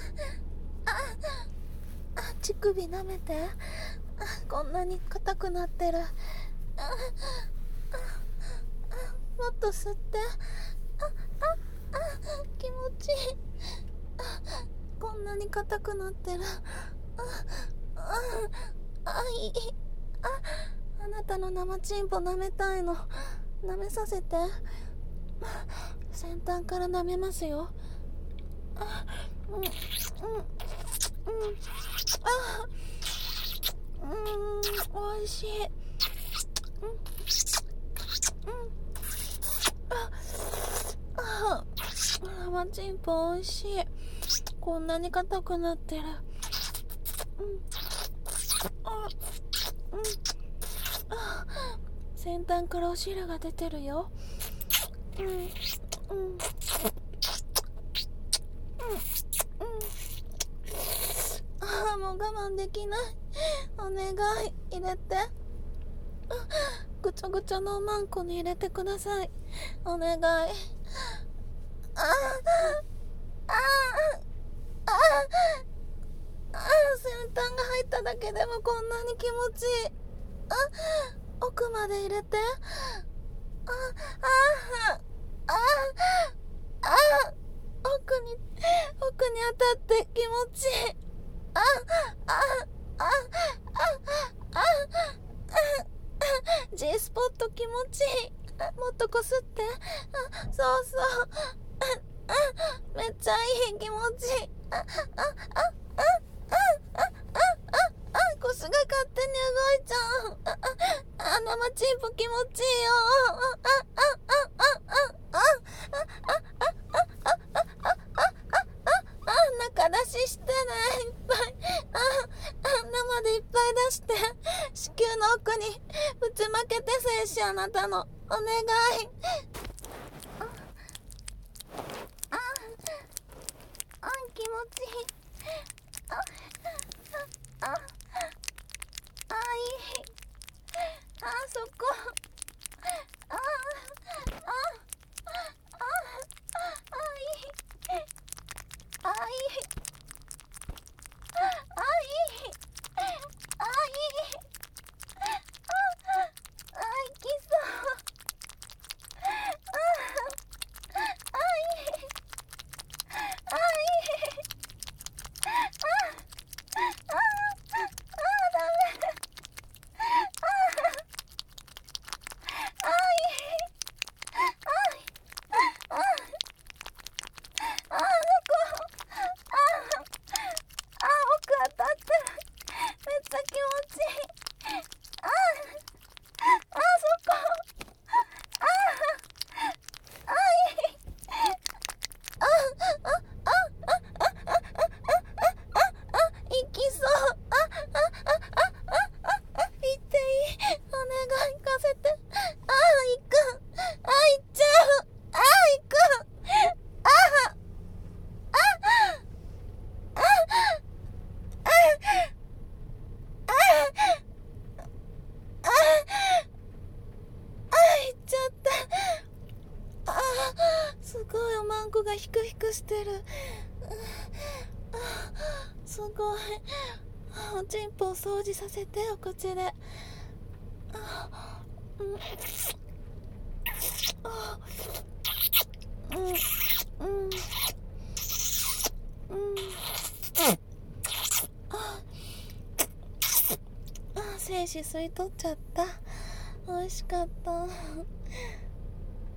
乳首舐めて。こんなに硬くなってる。もっと吸って。気持ちいい。こんなに硬くなってる。いい。あなたの生チンポ舐めたいの。舐めさせて。先端から舐めますよ。おいしい。生チンポおいしい。こんなに硬くなってる。先端からお汁が出てるよ。もう我慢できない。お願い、入れて。ぐちょぐちょのおまんこに入れてください。お願い。先端が入っただけでもこんなに気持ちいい。奥まで入れて。奥に当たって気持ちいい。G スポット気持ちいい。もっとこすって。そうそう。めっちゃいい気持ちいい。腰が勝手に動いちゃう。生チンポ気持ちいいよ。中出ししてね、いっぱい。生でいっぱい出して。子宮の奥にぶちまけて精子あなたの。お願い。気持ちいい。いい。そこ。すごいおまんこがヒクヒクしてる。すごい。おちんぽを掃除させて、お口で。精子吸い取っちゃった。美味しかった。